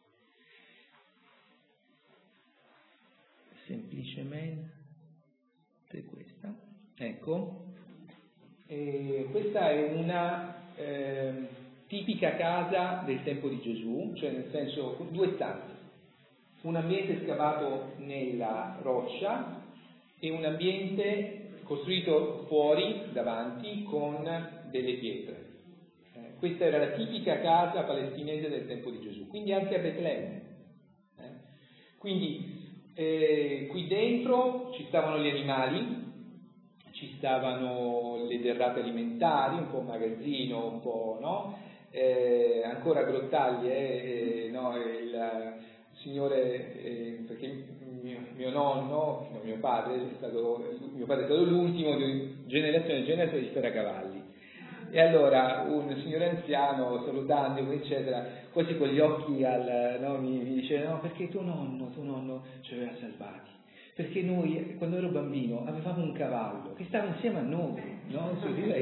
Semplicemente questa. Ecco. Questa è una tipica casa del tempo di Gesù, cioè nel senso 2 stanze. Un ambiente scavato nella roccia e un ambiente costruito fuori, davanti, con delle pietre. Questa era la tipica casa palestinese del tempo di Gesù, quindi anche a Betlemme. Quindi qui dentro ci stavano gli animali, ci stavano le derrate alimentari, un po' magazzino, un po', no? Ancora grottaglie, no? Il signore, perché mio nonno, no, mio padre è stato l'ultimo di generazione di sferacavalli. E allora un signore anziano, salutandomi, eccetera, quasi con gli occhi mi dice: no, perché tuo nonno ci aveva salvati. Perché noi, quando ero bambino, avevamo un cavallo che stava insieme a noi, no?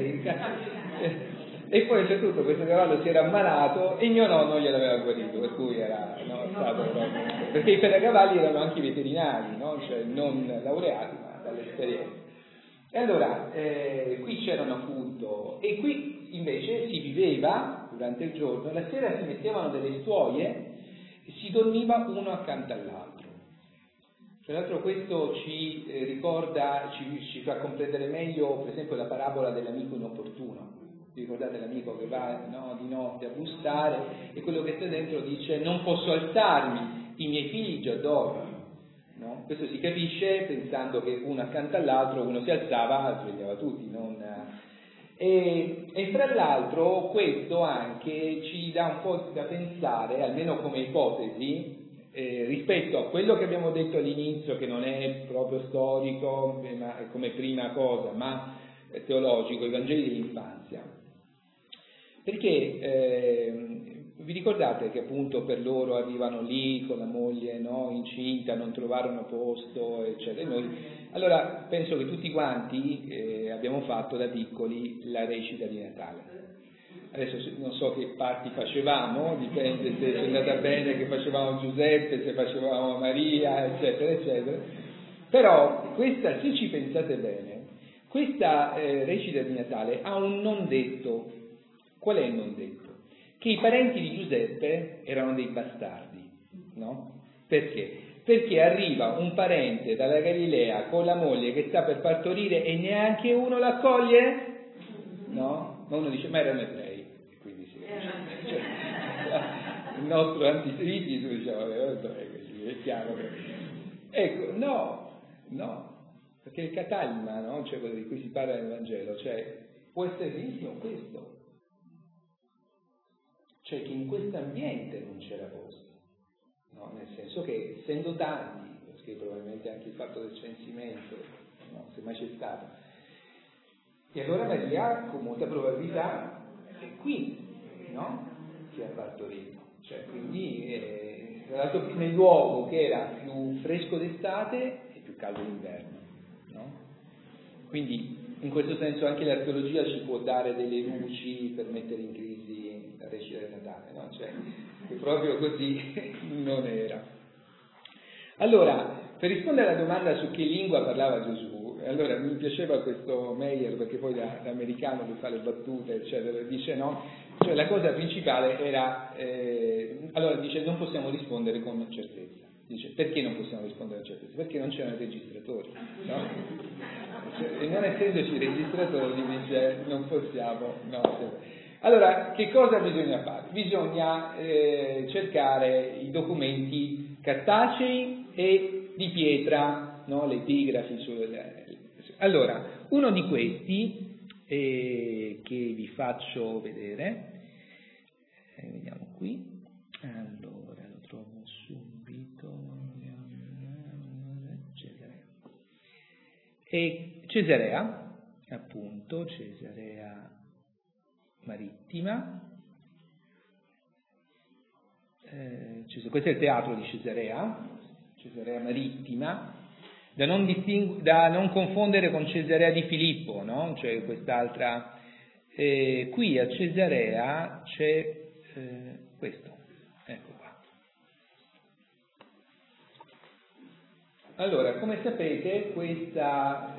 E poi oltretutto questo cavallo si era ammalato e mio nonno gliel'aveva guarito, per cui era stato proprio... Perché i sferacavalli erano anche veterinari, no? Cioè non laureati, ma dall'esperienza. E allora, qui c'erano appunto, e qui invece si viveva durante il giorno, la sera si mettevano delle stuoie e si dormiva uno accanto all'altro. Tra l'altro questo ci ricorda, ci fa comprendere meglio, per esempio, la parabola dell'amico inopportuno. Vi ricordate l'amico che va di notte a bussare e quello che sta dentro dice: non posso alzarmi, i miei figli già dormono. No? Questo si capisce pensando che uno accanto all'altro, uno si alzava, svegliava tutti. E fra l'altro questo anche ci dà un po' da pensare, almeno come ipotesi, rispetto a quello che abbiamo detto all'inizio, che non è proprio storico ma è come prima cosa, ma è teologico, i Vangeli dell'infanzia. Perché vi ricordate che appunto per loro arrivano lì con la moglie, no, incinta, non trovarono posto, eccetera. Allora penso che tutti quanti abbiamo fatto da piccoli la recita di Natale. Adesso non so che parti facevamo, dipende se è andata bene che facevamo Giuseppe, se facevamo Maria, eccetera, eccetera. Però questa, se ci pensate bene, questa recita di Natale ha un non detto. Qual è il non detto? Che i parenti di Giuseppe erano dei bastardi, no? Perché? Perché arriva un parente dalla Galilea con la moglie che sta per partorire e neanche uno l'accoglie? No? Ma uno dice: ma erano ebrei, e quindi si capisce. Il nostro antisemitismo diciamo: è chiaro che... Ecco, no, perché il catalma, no? Cioè quello di cui si parla nel Vangelo, cioè può essere benissimo questo. Cioè che in questo ambiente non c'era posto, no? Nel senso che essendo tanti, perché probabilmente anche il fatto del censimento, no? Se mai c'è stato, e allora Maria con molta probabilità è qui, no? Che ha partorito, cioè quindi tra l'altro nel luogo che era più fresco d'estate e più caldo d'inverno, no? Quindi in questo senso anche l'archeologia ci può dare delle luci per mettere in crisi la recita del Natale, no? Cioè, che proprio così non era. Allora, per rispondere alla domanda su che lingua parlava Gesù, allora mi piaceva questo Meyer, perché poi da americano che fa le battute, eccetera, dice no, cioè la cosa principale era, allora dice non possiamo rispondere con certezza. Dice, perché non possiamo rispondere con certezza? Perché non c'erano registratori, no? E non essendoci registratori dice non possiamo, no. Allora che cosa bisogna fare? Bisogna cercare i documenti cartacei e di pietra, no? Le epigrafi. Allora uno di questi che vi faccio vedere, vediamo qui, allora lo trovo subito, e Cesarea, appunto, Cesarea Marittima, questo è il teatro di Cesarea Marittima, da non confondere con Cesarea di Filippo, no? Cioè quest'altra qui a Cesarea c'è questo, ecco qua. Allora, come sapete, questa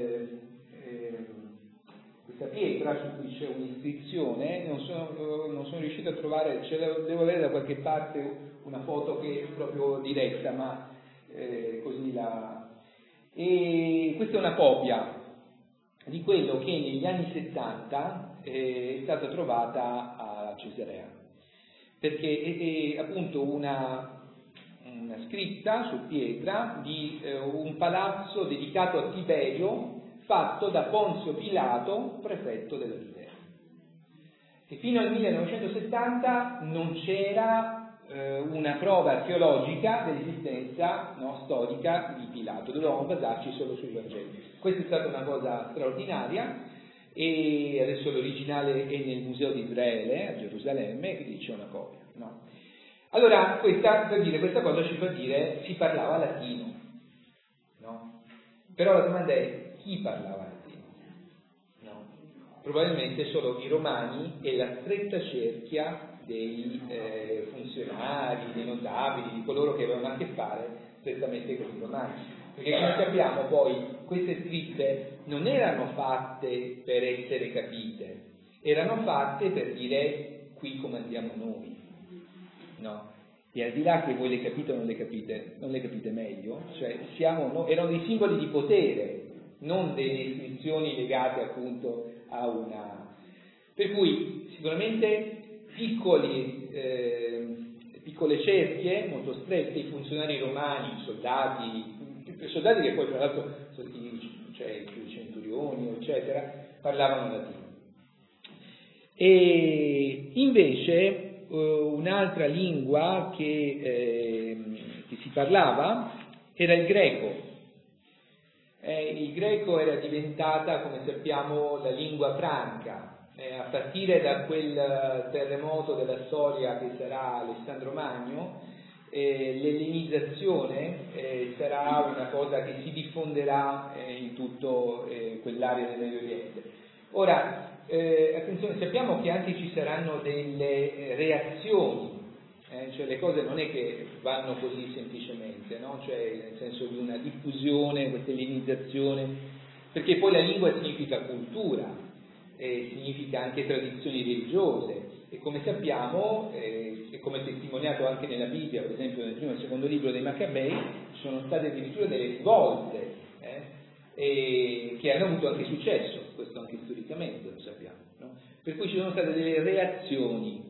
pietra su cui c'è un'iscrizione, non sono riuscito a trovare, devo avere da qualche parte una foto che è proprio diretta, ma così la... E questa è una copia di quello che negli anni 70 è stata trovata a Cesarea, perché è appunto una scritta su pietra di un palazzo dedicato a Tiberio, fatto da Ponzio Pilato, prefetto della Giudea. E fino al 1970 non c'era una prova archeologica dell'esistenza storica di Pilato, dovevamo basarci solo sui Vangeli. Questa è stata una cosa straordinaria, e adesso l'originale è nel Museo di Israele a Gerusalemme, quindi c'è una copia. No? Allora, per dire questa cosa ci fa dire si parlava latino, no? Però la domanda è: chi parlava latino? No. Probabilmente solo i romani e la stretta cerchia dei funzionari, dei notabili, di coloro che avevano a che fare strettamente con i romani. Perché come sappiamo poi queste scritte non erano fatte per essere capite, erano fatte per dire qui comandiamo noi. No? E al di là che voi le capite o non le capite meglio, cioè erano dei simboli di potere, non delle iscrizioni legate appunto a una... Per cui sicuramente piccole cerchie molto strette, i funzionari romani, i soldati che poi tra l'altro cioè i centurioni eccetera, parlavano latino. E invece un'altra lingua che si parlava era il greco. Il greco era diventata, come sappiamo, la lingua franca, a partire da quel terremoto della storia che sarà Alessandro Magno. L'ellenizzazione sarà una cosa che si diffonderà in tutto quell'area del Medio Oriente. Ora, attenzione, sappiamo che anche ci saranno delle reazioni, cioè le cose non è che vanno così semplicemente, no? Cioè nel senso di una diffusione, questa ellenizzazione, perché poi la lingua significa cultura, significa anche tradizioni religiose, e come sappiamo, e come testimoniato anche nella Bibbia, per esempio nel primo e secondo libro dei Maccabei, ci sono state addirittura delle rivolte che hanno avuto anche successo, questo anche storicamente lo sappiamo, no? Per cui ci sono state delle reazioni.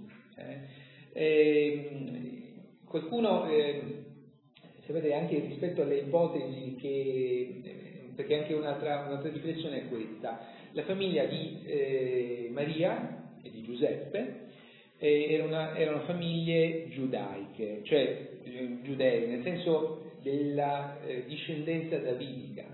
Qualcuno, sapete, anche rispetto alle ipotesi perché anche un'altra riflessione è questa: la famiglia di Maria e di Giuseppe erano famiglie giudaiche, cioè giudei, nel senso della discendenza davidica.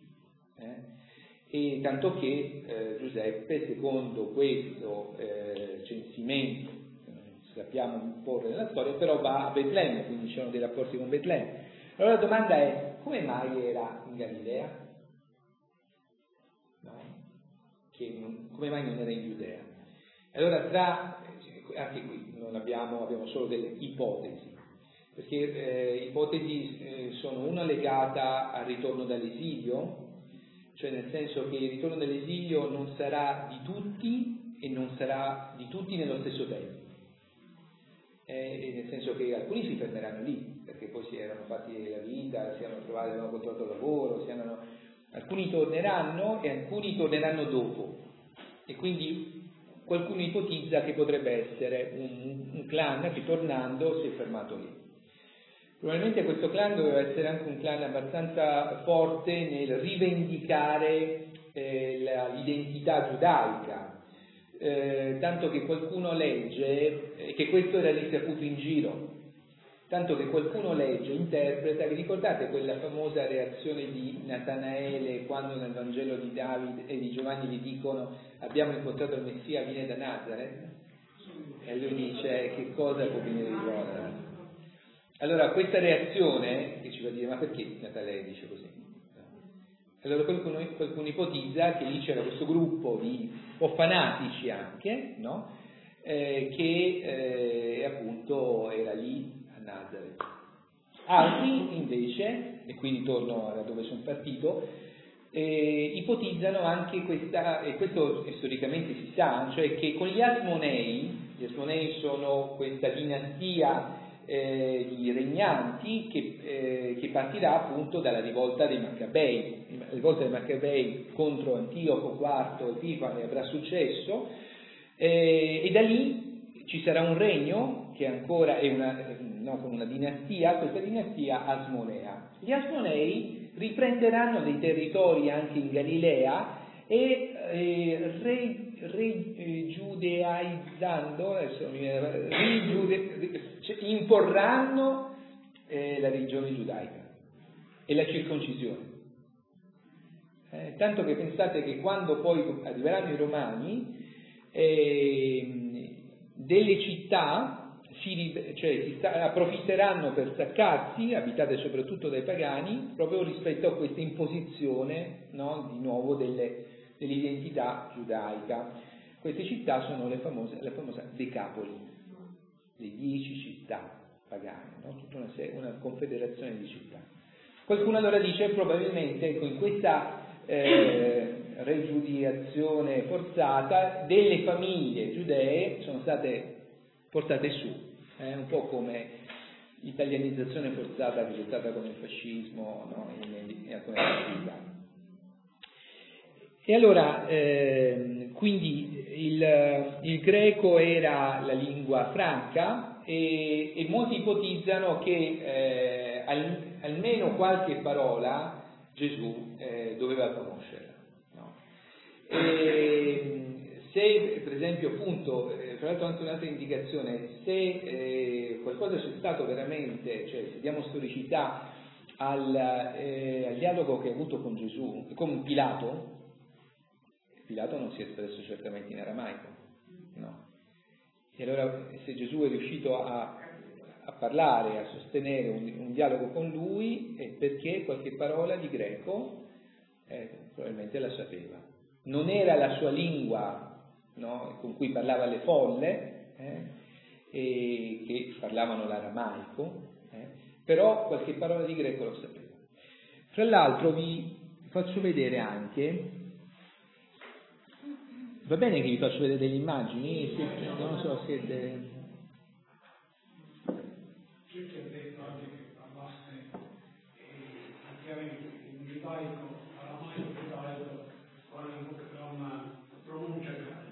E tanto che Giuseppe, secondo questo censimento, sappiamo un po' nella storia, però va a Betlemme, quindi c'erano dei rapporti con Betlemme. Allora la domanda è: come mai era in Galilea? No? Come mai non era in Giudea? Allora anche qui non abbiamo solo delle ipotesi, perché ipotesi sono una legata al ritorno dall'esilio, cioè nel senso che il ritorno dall'esilio non sarà di tutti e non sarà di tutti nello stesso tempo, nel senso che alcuni si fermeranno lì perché poi si erano fatti la vita, si erano trovati, avevano controllato lavoro, alcuni torneranno e alcuni torneranno dopo, e quindi qualcuno ipotizza che potrebbe essere un clan che tornando si è fermato lì. Probabilmente questo clan doveva essere anche un clan abbastanza forte nel rivendicare l'identità giudaica, tanto che qualcuno legge che questo era risaputo in giro, tanto che qualcuno legge, interpreta, vi ricordate quella famosa reazione di Natanaele quando nel Vangelo di Davide e di Giovanni gli dicono: abbiamo incontrato il Messia, viene da Nazareth? E lui dice: che cosa può venire di buono? Allora questa reazione che ci fa dire: ma perché Natanaele dice così? Allora qualcuno ipotizza che lì c'era questo gruppo di o fanatici anche, no? Che appunto era lì a Nazareth. Altri invece, e quindi torno da dove sono partito, ipotizzano anche questa, e questo storicamente si sa, cioè che con gli Asmonei sono questa dinastia di regnanti che partirà appunto dalla rivolta dei Maccabei. La rivolta dei Maccabei contro Antioco IV Epifane avrà successo, e da lì ci sarà un regno che ancora è con una dinastia, questa dinastia asmonea. Gli Asmonei riprenderanno dei territori anche in Galilea e giudaizzando, imporranno la religione giudaica e la circoncisione. Tanto che pensate che quando poi arriveranno i Romani, delle città approfitteranno per staccarsi, abitate soprattutto dai pagani, proprio rispetto a questa imposizione, no, di nuovo dell'identità giudaica. Queste città sono la famosa Decapoli, le 10 città pagane, no? Tutta una confederazione di città. Qualcuno allora dice probabilmente in questa regiudiazione forzata delle famiglie giudee sono state portate su, un po' come l'italianizzazione forzata che c'è stata con il fascismo, no? in alcune città. E allora, quindi il greco era la lingua franca e molti ipotizzano che almeno qualche parola Gesù doveva conoscerla. No? Se per esempio appunto, tra l'altro anche un'altra indicazione, se qualcosa c'è stato veramente, cioè se diamo storicità al dialogo che ha avuto con Gesù, con Pilato non si è espresso certamente in aramaico, no? E allora se Gesù è riuscito a parlare, a sostenere un dialogo con lui, è perché qualche parola di greco probabilmente la sapeva. Non era la sua lingua, no, con cui parlava le folle, e che parlavano l'aramaico, però qualche parola di greco lo sapeva. Fra l'altro vi faccio vedere anche, va bene che vi faccio vedere delle immagini? Non so se Circa il detto anche che parlasse praticamente in giudaico, aramaico giudaico, con una pronuncia.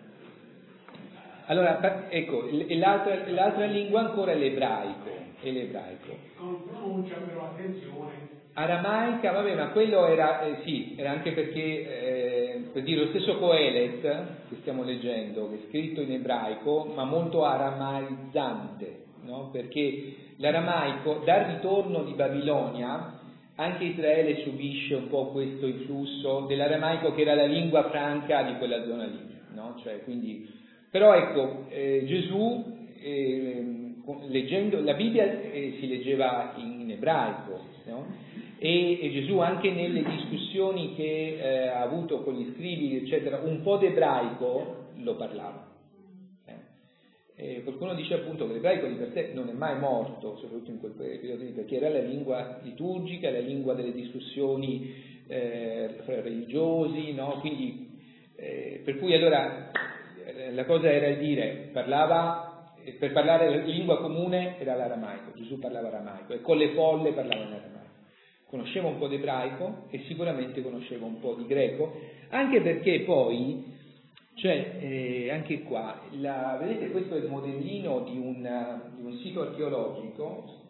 Allora, ecco, l'altra lingua ancora è l'ebraico. Con pronuncia però, attenzione. Aramaica, vabbè, ma quello era anche perché, per dire, lo stesso Coelet che stiamo leggendo, che è scritto in ebraico, ma molto aramaizzante, no? Perché l'aramaico, dal ritorno di Babilonia, anche Israele subisce un po' questo influsso dell'aramaico che era la lingua franca di quella zona lì, no? Cioè, quindi, però ecco, Gesù, leggendo la Bibbia si leggeva in ebraico, no? E Gesù anche nelle discussioni che ha avuto con gli scribi, eccetera, un po' d'ebraico lo parlava. Qualcuno dice appunto che l'ebraico di per sé non è mai morto, soprattutto in quel periodo, perché era la lingua liturgica, la lingua delle discussioni fra religiosi, no? Quindi, per cui allora la cosa era il dire, per parlare la lingua comune era l'aramaico, Gesù parlava aramaico e con le folle parlava in aramaico. Conosceva un po' d'ebraico e sicuramente conosceva un po' di greco, anche perché poi, cioè, anche qua, vedete, questo è il modellino di un sito archeologico,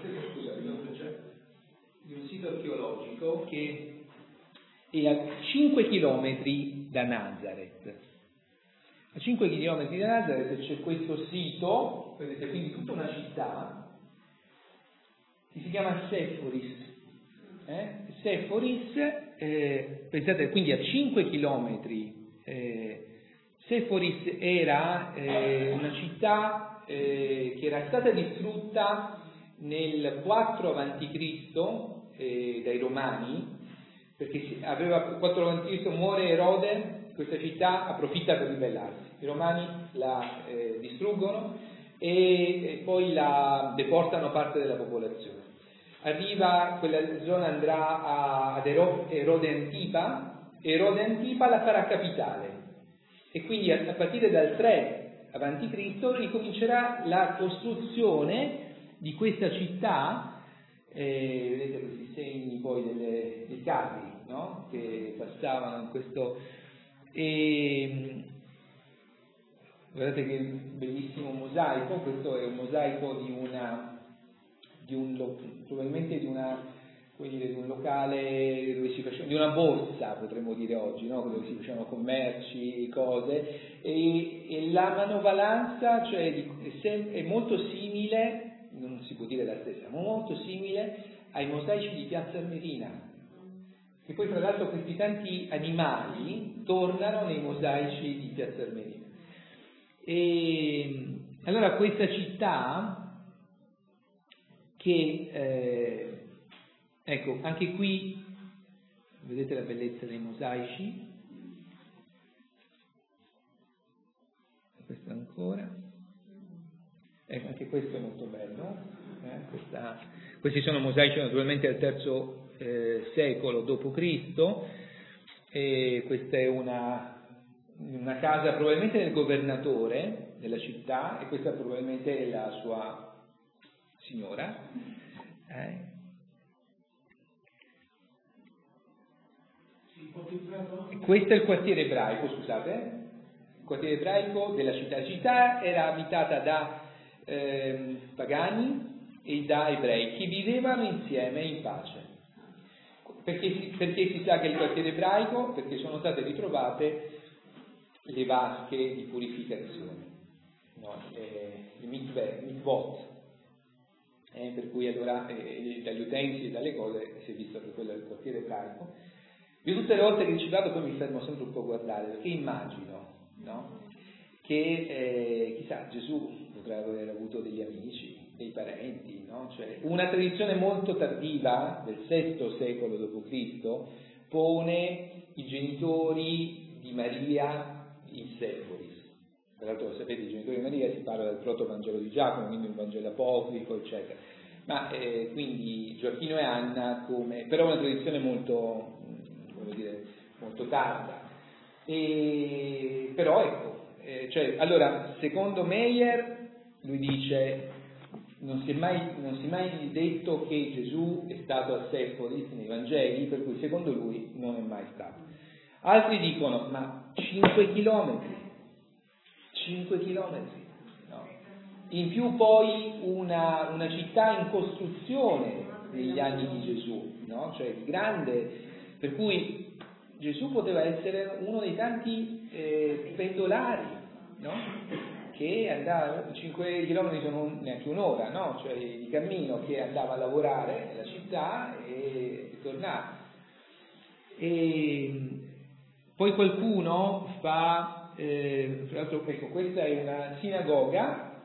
di un sito archeologico che è a 5 chilometri da Nazareth. A 5 chilometri da Nazareth c'è questo sito, vedete, quindi tutta una città, che si chiama Sepphoris. Sepphoris, pensate, quindi a 5 chilometri, Sepphoris era una città che era stata distrutta nel 4 a.C. Dai Romani, perché aveva 4 a.C. muore Erode, questa città approfitta per ribellarsi, i romani la distruggono e poi la deportano parte della popolazione. Arriva, quella zona andrà ad Erode Antipa, e Erode Antipa la farà capitale, e quindi a partire dal 3 avanti Cristo ricomincerà la costruzione di questa città. Vedete questi segni poi dei carri, no? Che passavano in questo, e guardate che bellissimo mosaico. Questo è un mosaico probabilmente di un locale dove si faceva, di una borsa, potremmo dire oggi, no? Dove si facevano commerci, cose, e la manovalanza, cioè, è molto simile, non si può dire la stessa, ma molto simile ai mosaici di Piazza Armerina, che poi tra l'altro questi tanti animali tornano nei mosaici di Piazza Armerina. E allora questa città che ecco, anche qui vedete la bellezza dei mosaici, questo ancora, ecco, anche questo è molto bello, questi sono mosaici naturalmente al III secolo d.C. e questa è una casa probabilmente del governatore della città, e questa probabilmente è la sua signora. Questo è il quartiere ebraico, scusate, il quartiere ebraico della città. La città era abitata da pagani e da ebrei che vivevano insieme in pace. Perché si sa che è il quartiere ebraico? Perché sono state ritrovate le vasche di purificazione, no? Le mitvot, per cui allora dagli utensili e dalle cose si è visto che quello è il quartiere ebraico. Io tutte le volte che ci vado poi mi fermo sempre un po' a guardare, perché immagino, no? Che chissà, Gesù potrebbe aver avuto degli amici, dei parenti, no? Cioè, una tradizione molto tardiva del VI secolo d.C. pone i genitori di Maria in Seporis. Tra l'altro, sapete, i genitori di Maria si parla del proto-vangelo di Giacomo, quindi un vangelo apocrifo, eccetera. Ma quindi Gioacchino e Anna però una tradizione molto, come dire, molto tarda. Però ecco, allora, secondo Meyer, lui dice, non si è mai detto che Gesù è stato a Seporis nei Vangeli, per cui secondo lui non è mai stato. Altri dicono, ma 5 chilometri, no? In più poi una città in costruzione negli anni di Gesù, no? Cioè grande, per cui Gesù poteva essere uno dei tanti pendolari, no? Che andava, 5 chilometri sono neanche un'ora, no? Cioè di cammino, che andava a lavorare nella città e tornava. E poi qualcuno fa, tra l'altro, ecco, questa è una sinagoga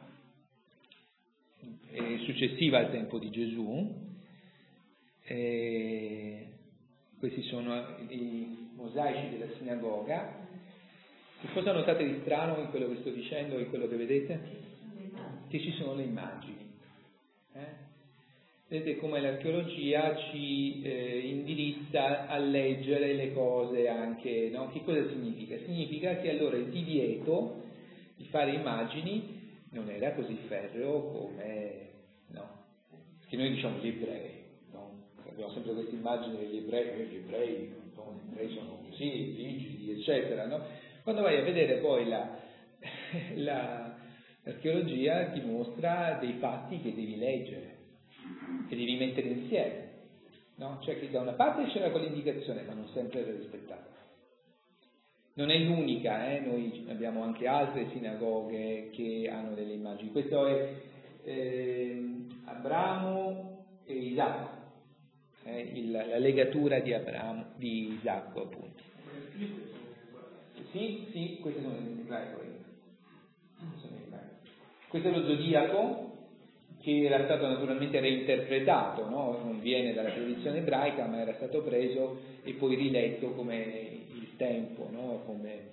successiva al tempo di Gesù. Questi sono i mosaici della sinagoga. Che cosa notate di strano in quello che sto dicendo, in quello che vedete? Che ci sono le immagini. Vedete come l'archeologia ci indirizza a leggere le cose anche, no? Che cosa significa? Significa che allora il divieto di fare immagini non era così ferreo come, no? Che noi diciamo gli ebrei, no? Abbiamo sempre questa immagine degli ebrei sono così, rigidi, eccetera, no? Quando vai a vedere poi l'archeologia ti mostra dei fatti che devi leggere, che devi mettere insieme, no? Cioè che da una parte c'era quell'indicazione, ma non sempre era rispettata. Non è l'unica, noi abbiamo anche altre sinagoghe che hanno delle immagini. Questo è Abramo e Isacco, la legatura di Abramo, di Isacco, appunto. Sì, queste sono in ebraico. Questo è lo zodiaco, che era stato naturalmente reinterpretato, no? Non viene dalla tradizione ebraica, ma era stato preso e poi riletto come il tempo, no?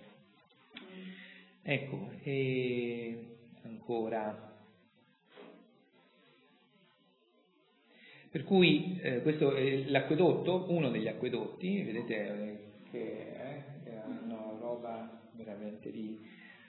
Ecco, e ancora. Per cui questo è l'acquedotto, uno degli acquedotti, vedete che è una roba veramente di...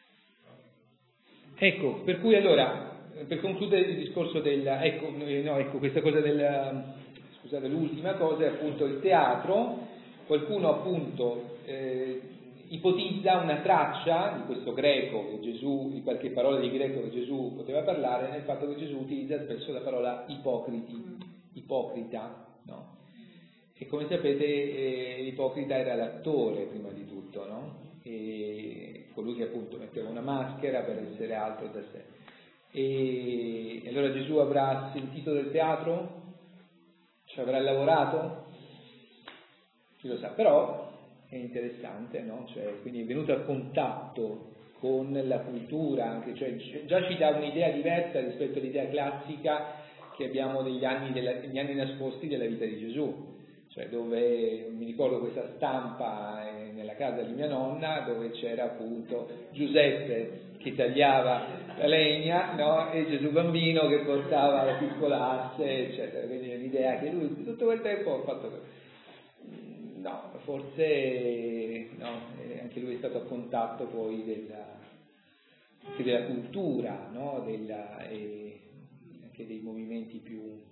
Ecco, per cui allora, per concludere il discorso questa cosa scusate, l'ultima cosa è appunto il teatro. Qualcuno appunto ipotizza una traccia di questo greco che Gesù, di qualche parola di greco che Gesù poteva parlare, nel fatto che Gesù utilizza spesso la parola ipocrita, no? E come sapete l'ipocrita era l'attore prima di tutto, no? E colui che appunto metteva una maschera per essere altro da sé. E allora Gesù avrà sentito del teatro? Ci avrà lavorato? Chi lo sa, però è interessante, no? Cioè, quindi è venuto a contatto con la cultura, anche, cioè già ci dà un'idea diversa rispetto all'idea classica che abbiamo degli anni nascosti della vita di Gesù. Cioè dove mi ricordo questa stampa nella casa di mia nonna dove c'era appunto Giuseppe che tagliava la legna, no? E Gesù bambino che portava la piccola asse, eccetera. Quindi l'idea che lui tutto quel tempo ha fatto... No, forse no, anche lui è stato a contatto poi anche della cultura, no? E anche dei movimenti più...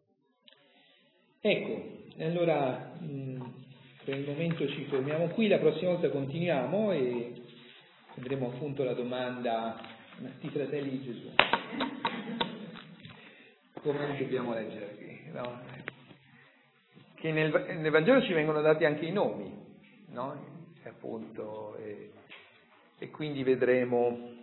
Ecco, allora per il momento ci fermiamo qui, la prossima volta continuiamo e vedremo appunto la domanda: ma sti fratelli di Gesù come dobbiamo leggere qui? No? Che nel Vangelo ci vengono dati anche i nomi, no? E appunto, e quindi vedremo